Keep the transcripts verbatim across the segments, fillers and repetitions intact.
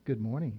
Good morning.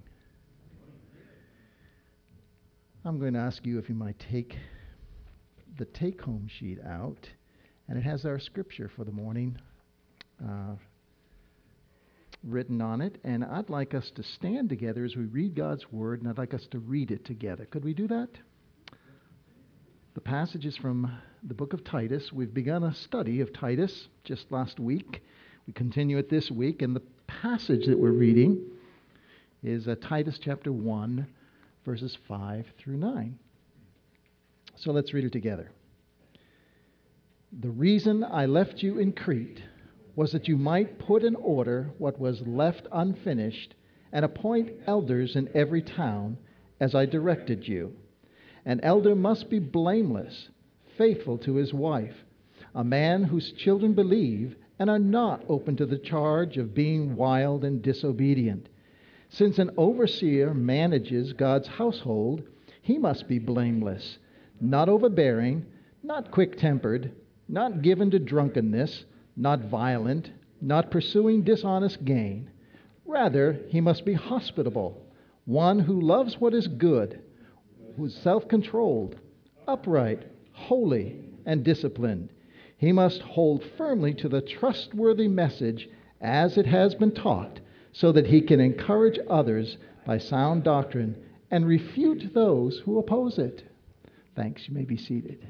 I'm going to ask you if you might take the take home sheet out, and it has our scripture for the morning uh, written on it. And I'd like us to stand together as we read God's word, and I'd like us to read it together. Could we do that? The passage is from the book of Titus. We've begun a study of Titus just last week. We continue it this week, and the passage that we're reading is uh, Titus chapter one, verses five through nine. So let's read it together. The reason I left you in Crete was that you might put in order what was left unfinished and appoint elders in every town as I directed you. An elder must be blameless, faithful to his wife, a man whose children believe and are not open to the charge of being wild and disobedient. Since an overseer manages God's household, he must be blameless, not overbearing, not quick-tempered, not given to drunkenness, not violent, not pursuing dishonest gain. Rather, he must be hospitable, one who loves what is good, who is self-controlled, upright, holy, and disciplined. He must hold firmly to the trustworthy message as it has been taught, so that he can encourage others by sound doctrine and refute those who oppose it. Thanks. You may be seated.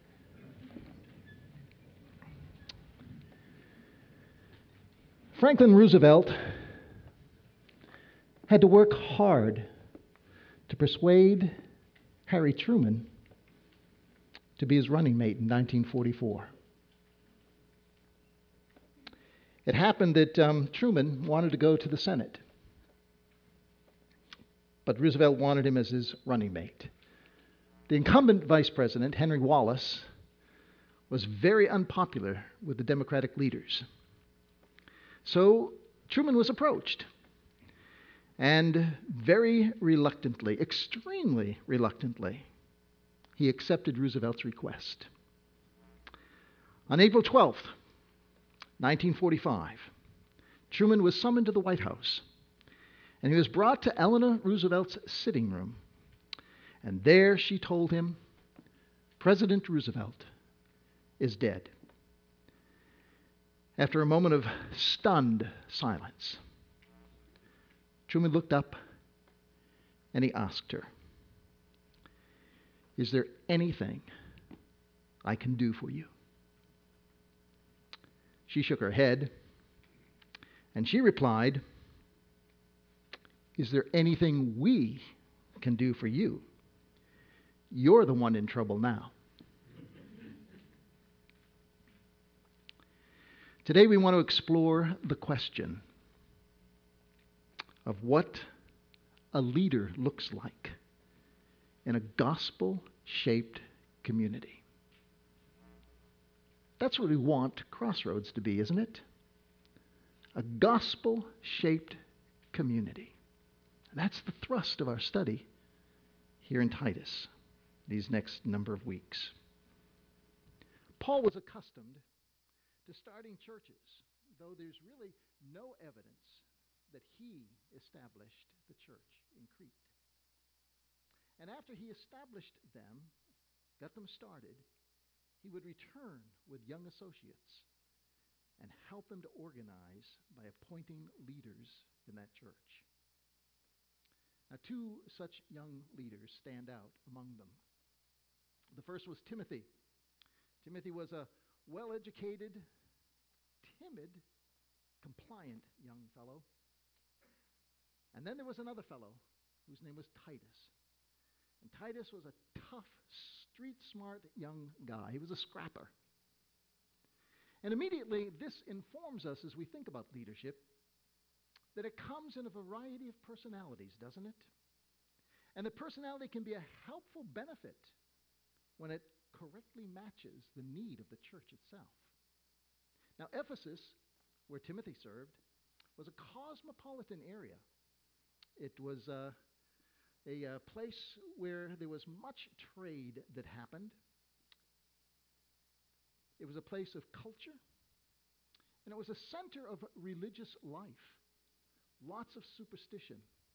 Franklin Roosevelt had to work hard to persuade Harry Truman to be his running mate in nineteen forty-four. It happened that um, Truman wanted to go to the Senate, but Roosevelt wanted him as his running mate. The incumbent vice president, Henry Wallace, was very unpopular with the Democratic leaders. So Truman was approached, and very reluctantly, extremely reluctantly, he accepted Roosevelt's request. On April twelfth, nineteen forty-five, Truman was summoned to the White House, and he was brought to Eleanor Roosevelt's sitting room. And there she told him, President Roosevelt is dead. After a moment of stunned silence, Truman looked up and he asked her, "Is there anything I can do for you?" She shook her head, and she replied, "Is there anything we can do for you? You're the one in trouble now." Today we want to explore the question of what a leader looks like in a gospel-shaped community. That's what we want Crossroads to be, isn't it? A gospel-shaped community. And that's the thrust of our study here in Titus these next number of weeks. Paul was accustomed to starting churches, though there's really no evidence that he established the church in Crete. And after he established them, got them started, he would return with young associates and help them to organize by appointing leaders in that church. Now, two such young leaders stand out among them. The first was Timothy. Timothy was a well-educated, timid, compliant young fellow. And then there was another fellow whose name was Titus. And Titus was a tough, street-smart young guy. He was a scrapper. And immediately, this informs us as we think about leadership that it comes in a variety of personalities, doesn't it? And the personality can be a helpful benefit when it correctly matches the need of the church itself. Now, Ephesus, where Timothy served, was a cosmopolitan area. It was uh, a uh, place where there was much trade that happened. It was a place of culture, and it was a center of religious life. Lots of superstition,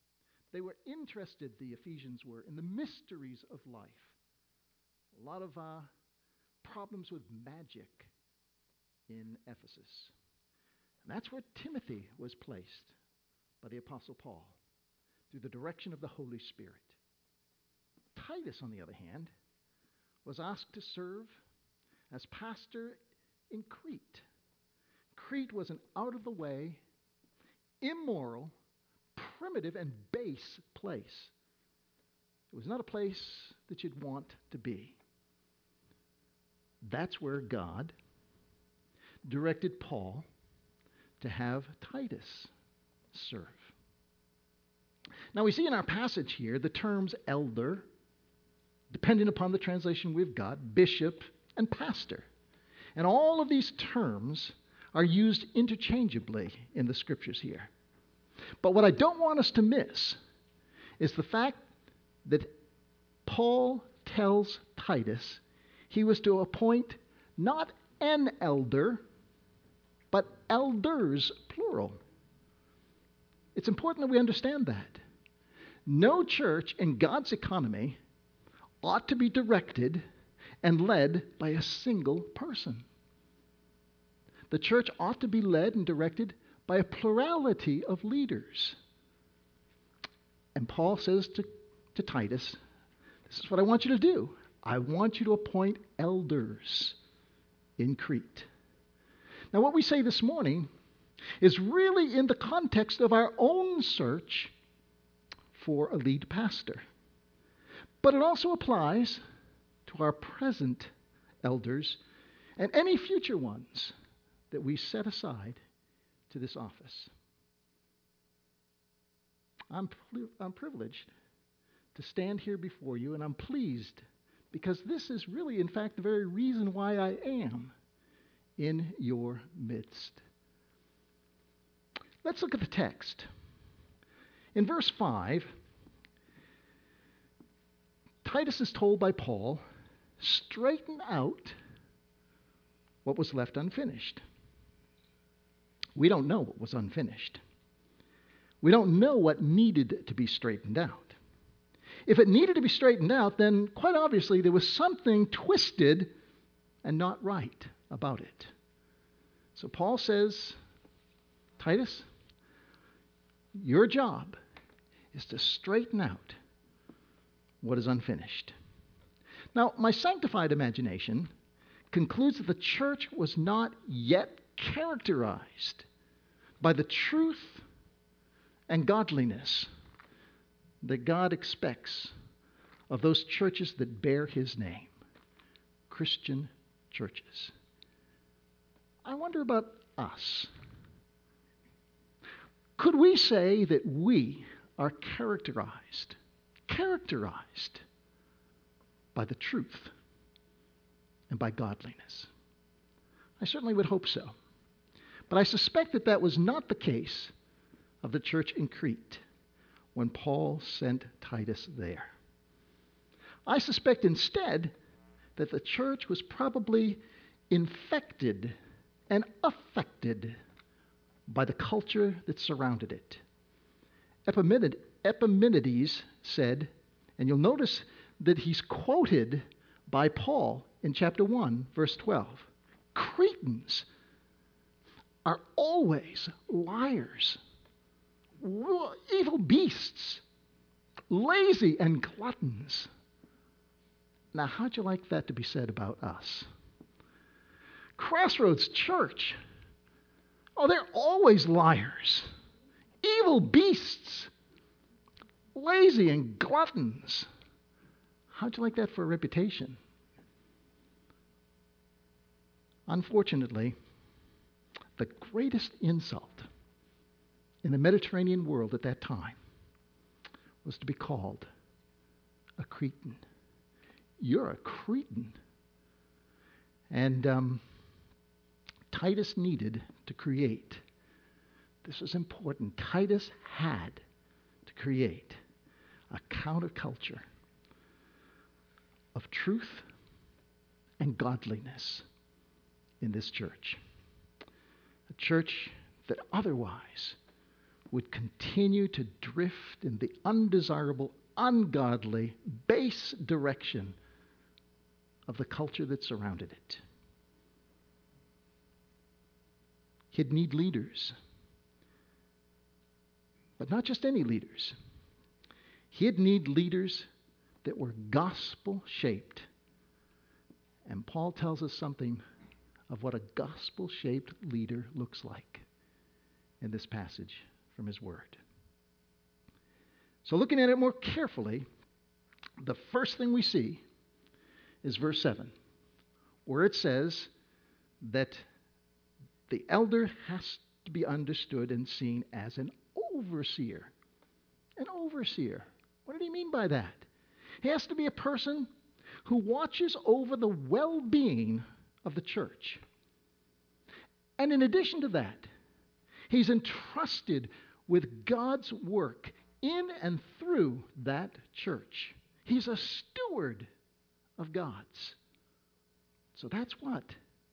They were interested, the Ephesians were, in the mysteries of life. A lot of uh, problems with magic in Ephesus. And that's where Timothy was placed by the Apostle Paul, through the direction of the Holy Spirit. Titus, on the other hand, was asked to serve as pastor in Crete. Crete was an out-of-the-way, immoral, primitive, and base place. It was not a place that you'd want to be. That's where God directed Paul to have Titus serve. Now we see in our passage here the terms elder, depending upon the translation we've got, bishop, and pastor. And all of these terms are used interchangeably in the scriptures here. But what I don't want us to miss is the fact that Paul tells Titus he was to appoint not an elder, but elders, plural. It's important that we understand that. No church in God's economy ought to be directed and led by a single person. The church ought to be led and directed by a plurality of leaders. And Paul says to, to Titus, this is what I want you to do. I want you to appoint elders in Crete. Now, what we say this morning is really in the context of our own search for a lead pastor. But it also applies to our present elders and any future ones that we set aside to this office. I'm, I'm privileged to stand here before you, and I'm pleased because this is really, in fact, the very reason why I am in your midst. Let's look at the text. In verse five, Titus is told by Paul, straighten out what was left unfinished. We don't know what was unfinished. We don't know what needed to be straightened out. If it needed to be straightened out, then quite obviously there was something twisted and not right about it. So Paul says, Titus, your job is to straighten out what is unfinished. Now, my sanctified imagination concludes that the church was not yet characterized by the truth and godliness that God expects of those churches that bear his name, Christian churches. I wonder about us. Could we say that we are characterized, characterized by the truth and by godliness? I certainly would hope so. But I suspect that that was not the case of the church in Crete when Paul sent Titus there. I suspect instead that the church was probably infected and affected by the culture that surrounded it. Epimenid- Epimenides said, and you'll notice that he's quoted by Paul in chapter one, verse twelve, Cretans are always liars, evil beasts, lazy and gluttons. Now, how'd you like that to be said about us? Crossroads Church, oh, they're always liars, evil beasts, lazy and gluttons. How'd you like that for a reputation? Unfortunately, the greatest insult in the Mediterranean world at that time was to be called a Cretan. You're a Cretan. And um, Titus needed to create. This was important. Titus had to create a counterculture of truth and godliness in this church. A church that otherwise would continue to drift in the undesirable, ungodly, base direction of the culture that surrounded it. He'd need leaders. But not just any leaders. He'd need leaders that were gospel-shaped. And Paul tells us something of what a gospel-shaped leader looks like in this passage from his word. So looking at it more carefully, the first thing we see is verse seven, where it says that the elder has to be understood and seen as an overseer. An overseer. What did he mean by that? He has to be a person who watches over the well-being of the church. And in addition to that, he's entrusted with God's work in and through that church. He's a steward of God's. So that's what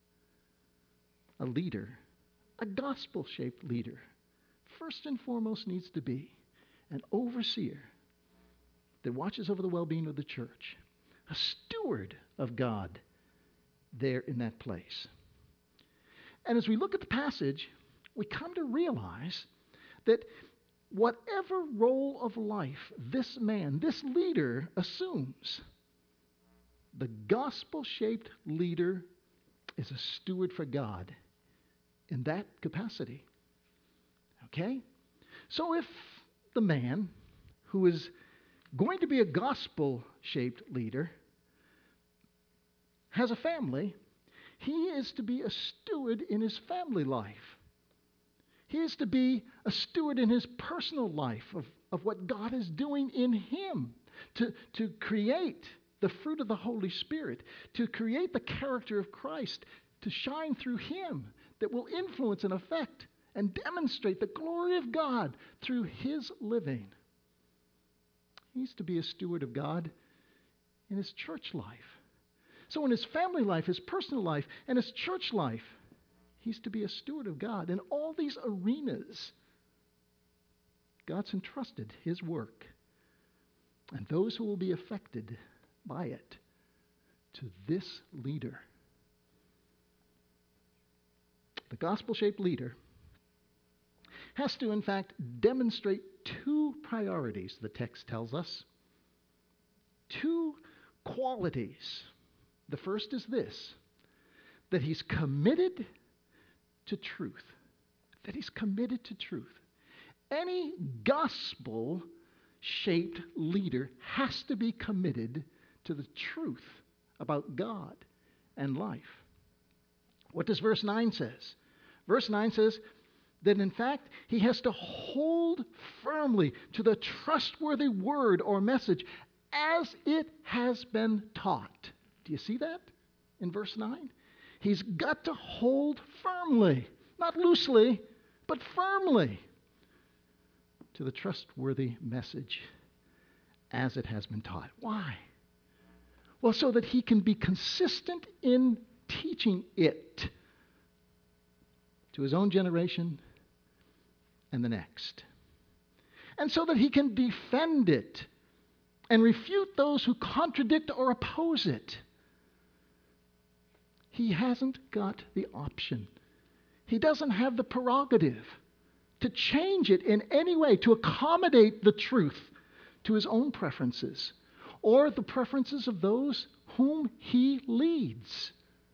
a leader, a gospel-shaped leader, first and foremost needs to be: an overseer that watches over the well-being of the church, a steward of God there in that place. And as we look at the passage, we come to realize that whatever role of life this man, this leader assumes, the gospel-shaped leader is a steward for God in that capacity. Okay? So if the man who is going to be a gospel-shaped leader has a family, he is to be a steward in his family life. He is to be a steward in his personal life of, of what God is doing in him to, to create the fruit of the Holy Spirit, to create the character of Christ, to shine through him that will influence and affect and demonstrate the glory of God through his living. He needs to be a steward of God in his church life. So in his family life, his personal life, and his church life, he's to be a steward of God. In all these arenas, God's entrusted his work and those who will be affected by it to this leader. The gospel-shaped leader has to, in fact, demonstrate two priorities, the text tells us. Two qualities. The first is this, that he's committed to truth. That he's committed to truth. Any gospel-shaped leader has to be committed to the truth about God and life. What does verse nine says? Verse nine says that in fact he has to hold firmly to the trustworthy word or message as it has been taught. Do you see that in verse nine? He's got to hold firmly, not loosely, but firmly to the trustworthy message as it has been taught. Why? Well, so that he can be consistent in teaching it to his own generation and the next. And so that he can defend it and refute those who contradict or oppose it. He hasn't got the option. He doesn't have the prerogative to change it in any way, to accommodate the truth to his own preferences or the preferences of those whom he leads.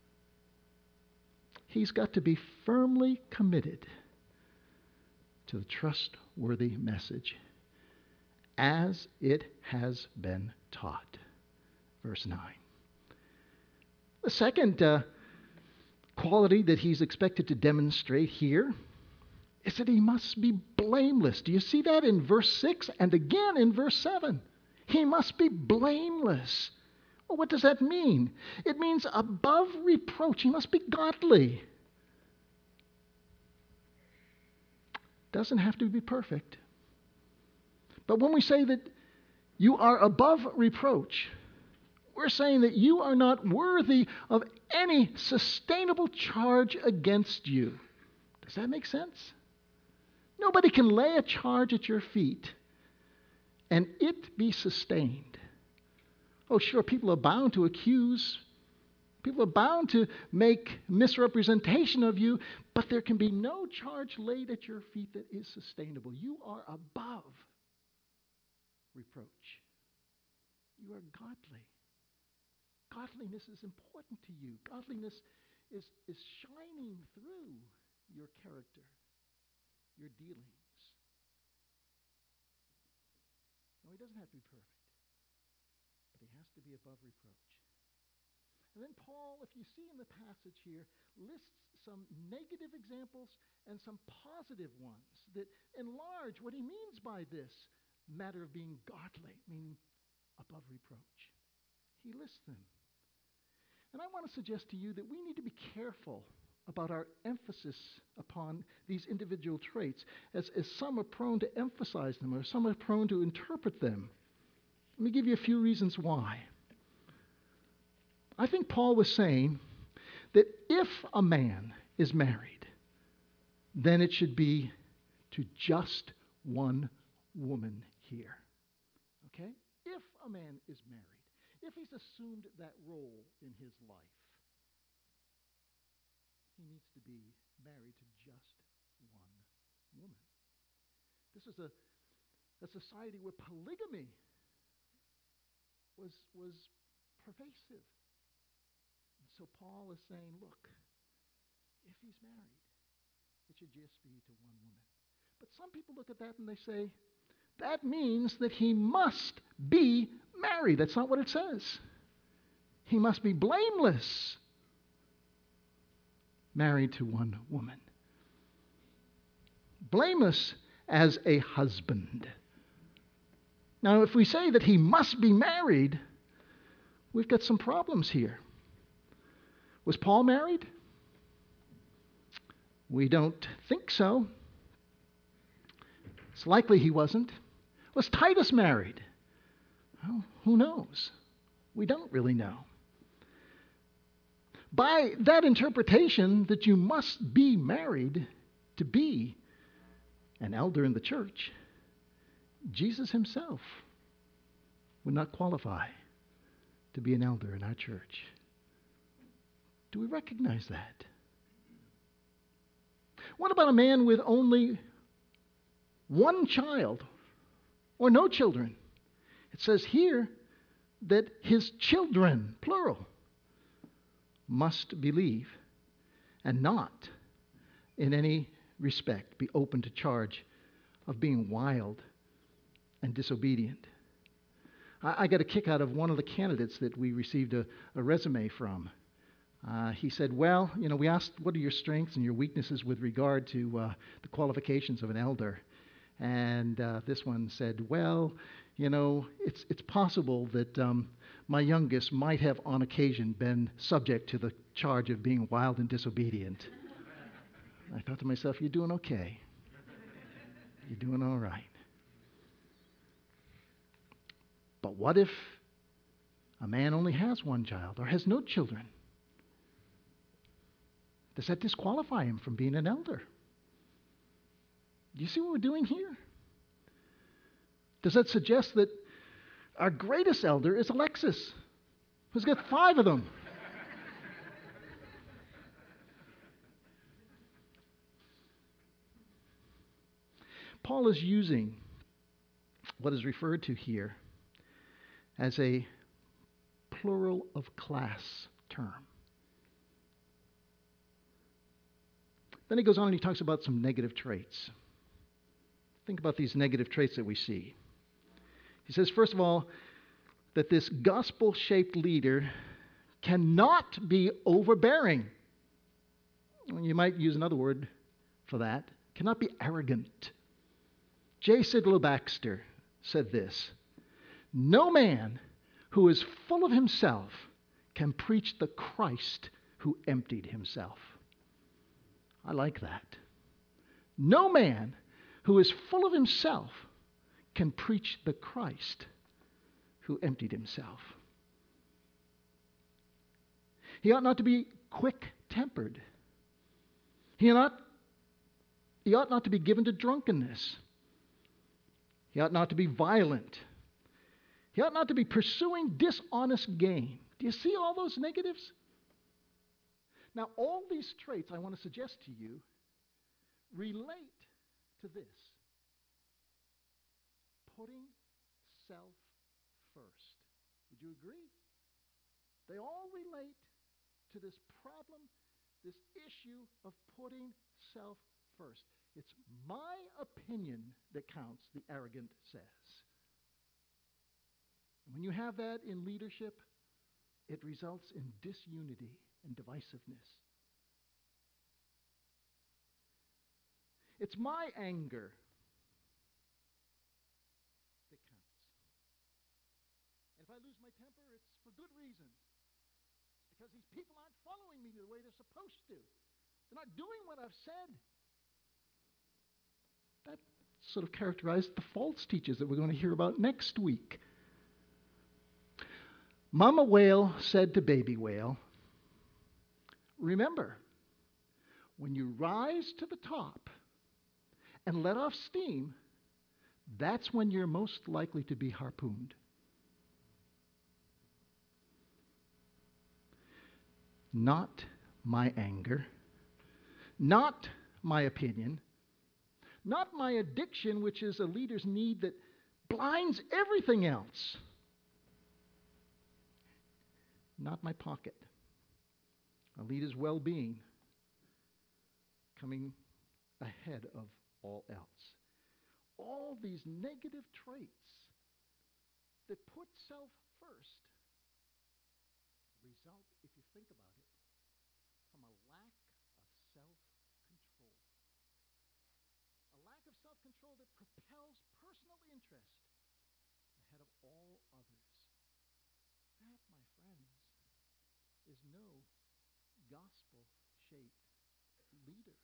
He's got to be firmly committed to the trustworthy message as it has been taught. Verse nine. The second uh, quality that he's expected to demonstrate here is that he must be blameless. Do you see that in verse six and again in verse seven? He must be blameless. Well, what does that mean? It means above reproach. He must be godly. Doesn't have to be perfect. But when we say that you are above reproach, we're saying that you are not worthy of any sustainable charge against you. Does that make sense? Nobody can lay a charge at your feet and it be sustained. Oh, sure, people are bound to accuse. People are bound to make misrepresentation of you, but there can be no charge laid at your feet that is sustainable. You are above reproach. You are godly. Godliness is important to you. Godliness is, is shining through your character, your dealings. No, he doesn't have to be perfect, but he has to be above reproach. And then Paul, if you see in the passage here, lists some negative examples and some positive ones that enlarge what he means by this matter of being godly, meaning above reproach. He lists them. And I want to suggest to you that we need to be careful about our emphasis upon these individual traits, as, as some are prone to emphasize them or some are prone to interpret them. Let me give you a few reasons why. I think Paul was saying that if a man is married, then it should be to just one woman here. Okay? If a man is married, if he's assumed that role in his life, he needs to be married to just one woman. This is a, a society where polygamy was, was pervasive. And so Paul is saying, look, if he's married, it should just be to one woman. But some people look at that and they say, that means that he must be married. That's not what it says. He must be blameless, married to one woman. Blameless as a husband. Now, if we say that he must be married, we've got some problems here. Was Paul married? We don't think so. It's likely he wasn't. Was Titus married? Well, who knows? We don't really know. By that interpretation that you must be married to be an elder in the church, Jesus himself would not qualify to be an elder in our church. Do we recognize that? What about a man with only one child or no children? It says here that his children, plural, must believe and not in any respect be open to charge of being wild and disobedient. I, I got a kick out of one of the candidates that we received a, a resume from. Uh, he said, well, you know, we asked, what are your strengths and your weaknesses with regard to uh, the qualifications of an elder? And uh, this one said, well, you know, it's, it's possible that um, my youngest might have on occasion been subject to the charge of being wild and disobedient. I thought to myself, you're doing okay. You're doing all right. But what if a man only has one child or has no children? Does that disqualify him from being an elder? Do you see what we're doing here? Does that suggest that our greatest elder is Alexis, who's got five of them? Paul is using what is referred to here as a plural of class term. Then he goes on and he talks about some negative traits. Think about these negative traits that we see. He says, first of all, that this gospel-shaped leader cannot be overbearing. You might use another word for that. Cannot be arrogant. J. Sidlow Baxter said this, no man who is full of himself can preach the Christ who emptied himself. I like that. No man who is full of himself can preach the Christ who emptied himself. He ought not to be quick-tempered. He ought not He ought not to be given to drunkenness. He ought not to be violent. He ought not to be pursuing dishonest gain. Do you see all those negatives? Now, all these traits I want to suggest to you relate to this: putting self first. Would you agree? They all relate to this problem, this issue of putting self first. It's my opinion that counts, the arrogant says. And when you have that in leadership, it results in disunity and divisiveness. It's my anger that counts. And if I lose my temper, it's for good reason. It's because these people aren't following me the way they're supposed to. They're not doing what I've said. That sort of characterized the false teachers that we're going to hear about next week. Mama whale said to baby whale, remember, when you rise to the top and let off steam, that's when you're most likely to be harpooned. Not my anger, not my opinion, not my addiction, which is a leader's need that blinds everything else. Not my pocket. A leader's well-being coming ahead of all else. All these negative traits that put self first result, if you think about it, from a lack of self-control. A lack of self-control that propels personal interest ahead of all others. That, my friends, is no gospel-shaped leader.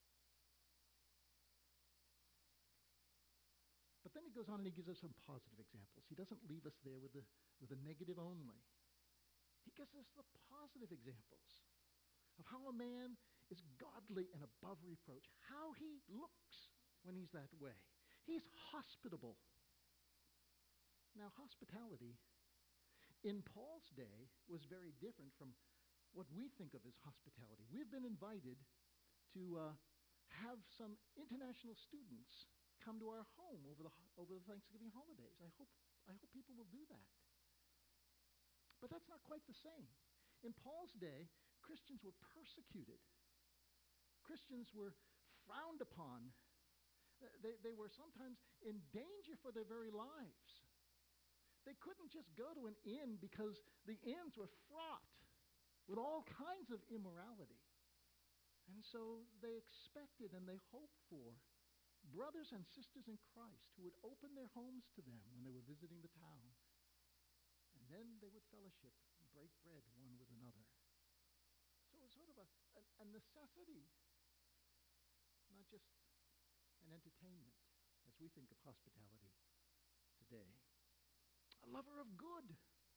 But then he goes on and he gives us some positive examples. He doesn't leave us there with the, with the negative only. He gives us the positive examples of how a man is godly and above reproach, how he looks when he's that way. He's hospitable. Now, hospitality in Paul's day was very different from what we think of as hospitality. We've been invited to uh, have some international students come to our home over the over the Thanksgiving holidays. I hope I hope people will do that. But that's not quite the same. In Paul's day, Christians were persecuted. Christians were frowned upon. They, they were sometimes in danger for their very lives. They couldn't just go to an inn because the inns were fraught with all kinds of immorality. And so they expected and they hoped for brothers and sisters in Christ who would open their homes to them when they were visiting the town. And then they would fellowship and break bread one with another. So it was sort of a, a, a necessity, not just an entertainment, as we think of hospitality today. A lover of good,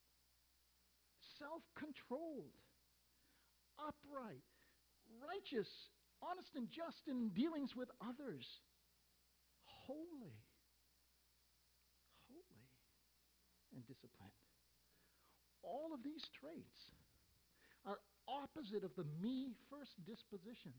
self-controlled, upright, righteous, honest and just in dealings with others, holy, holy, and disciplined. All of these traits are opposite of the me-first disposition.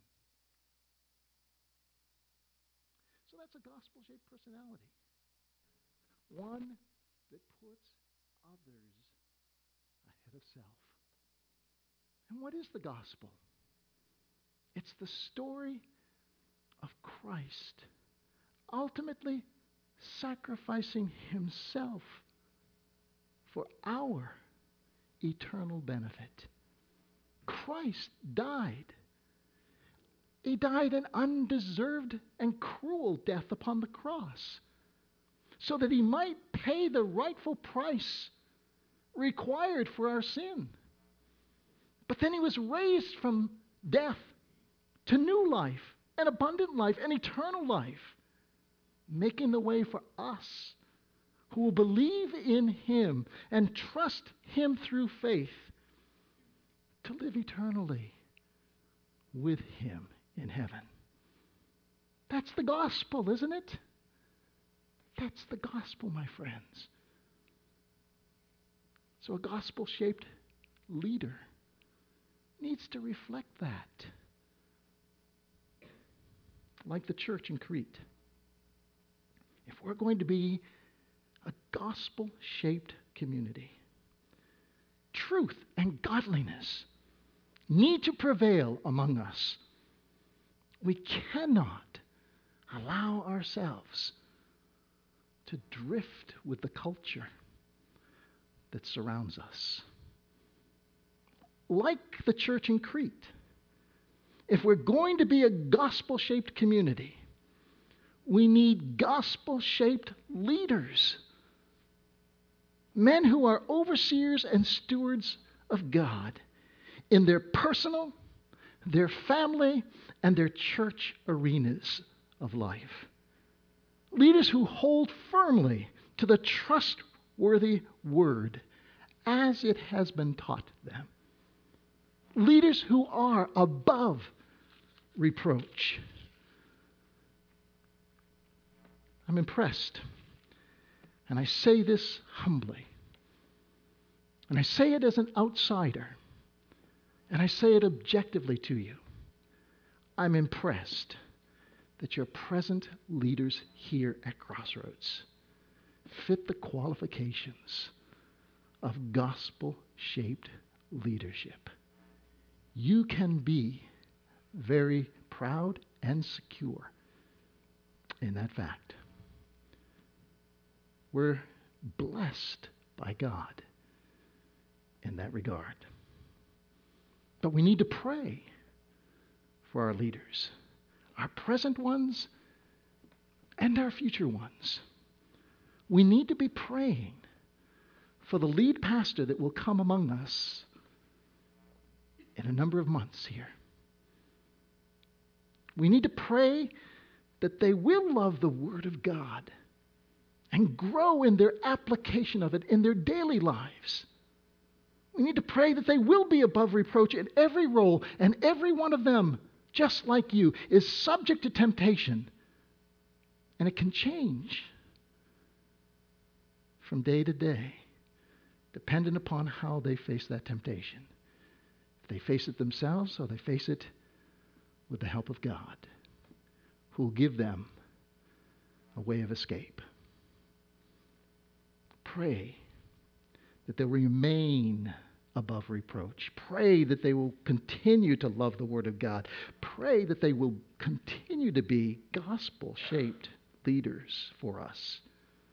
So that's a gospel-shaped personality. One that puts others ahead of self. And what is the gospel? It's the story of Christ ultimately sacrificing himself for our eternal benefit. Christ died. He died an undeserved and cruel death upon the cross so that he might pay the rightful price required for our sin. But then he was raised from death to new life, and abundant life, and eternal life, making the way for us who will believe in him and trust him through faith to live eternally with him in heaven. That's the gospel, isn't it? That's the gospel, my friends. So a gospel-shaped leader needs to reflect that. Like the church in Crete. If we're going to be a gospel-shaped community, truth and godliness need to prevail among us. We cannot allow ourselves to drift with the culture that surrounds us. Like the church in Crete, if we're going to be a gospel-shaped community, we need gospel-shaped leaders. Men who are overseers and stewards of God in their personal, their family, and their church arenas of life. Leaders who hold firmly to the trustworthy word as it has been taught them. Leaders who are above reproach. I'm impressed, and I say this humbly, and I say it as an outsider, and I say it objectively to you. I'm impressed that your present leaders here at Crossroads fit the qualifications of gospel-shaped leadership. You can be very proud and secure in that fact. We're blessed by God in that regard. But we need to pray for our leaders, our present ones and our future ones. We need to be praying for the lead pastor that will come among us in a number of months here. We need to pray that they will love the Word of God and grow in their application of it in their daily lives. We need to pray that they will be above reproach in every role, and every one of them, just like you, is subject to temptation. And it can change from day to day, dependent upon how they face that temptation. If they face it themselves or they face it with the help of God, who will give them a way of escape. Pray that they'll remain above reproach. Pray that they will continue to love the Word of God. Pray that they will continue to be gospel-shaped leaders for us.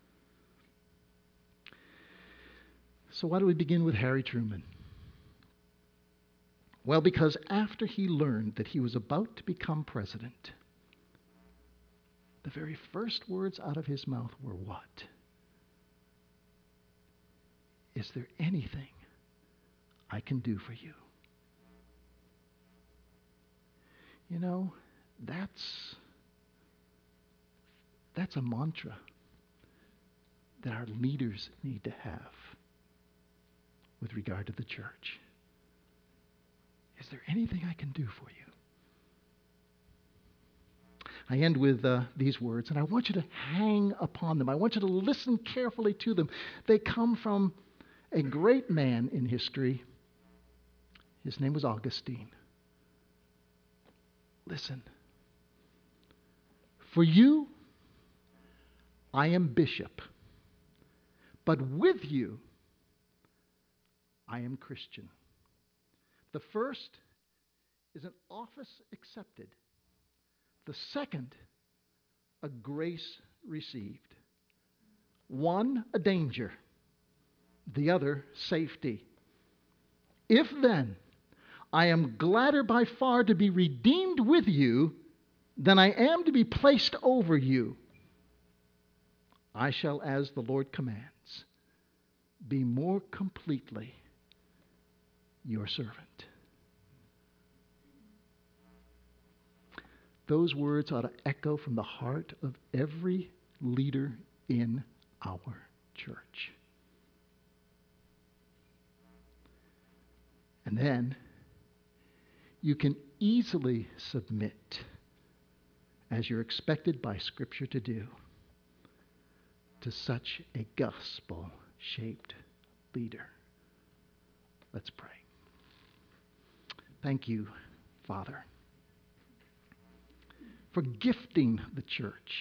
So why do we begin with Harry Truman? Well, because after he learned that he was about to become president, the very first words out of his mouth were what? Is there anything I can do for you? You know, that's, that's a mantra that our leaders need to have with regard to the church. Is there anything I can do for you? I end with uh, these words, and I want you to hang upon them. I want you to listen carefully to them. They come from a great man in history. His name was Augustine. Listen. For you, I am bishop, but with you, I am Christian. The first is an office accepted. The second, a grace received. One, a danger. The other, safety. If then I am gladder by far to be redeemed with you than I am to be placed over you, I shall, as the Lord commands, be more completely your servant. Those words ought to echo from the heart of every leader in our church. And then you can easily submit as you're expected by Scripture to do, to such a gospel-shaped leader. Let's pray. Thank you, Father, for gifting the church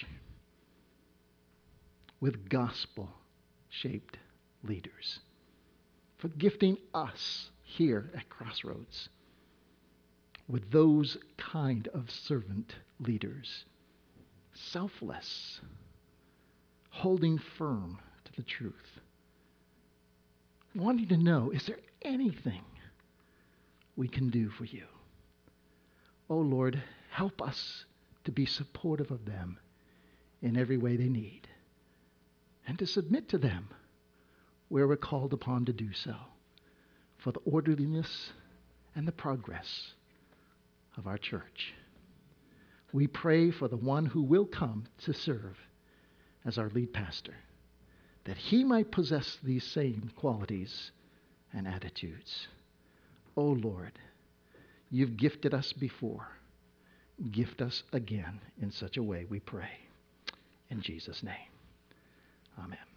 with gospel-shaped leaders, for gifting us here at Crossroads with those kind of servant leaders, selfless, holding firm to the truth, wanting to know, is there anything we can do for you? Oh Lord, help us to be supportive of them in every way they need, and to submit to them where we're called upon to do so, for the orderliness and the progress of our church. We pray for the one who will come to serve as our lead pastor, that he might possess these same qualities and attitudes. Oh Lord, you've gifted us before. Gift us again in such a way, we pray. In Jesus' name, amen.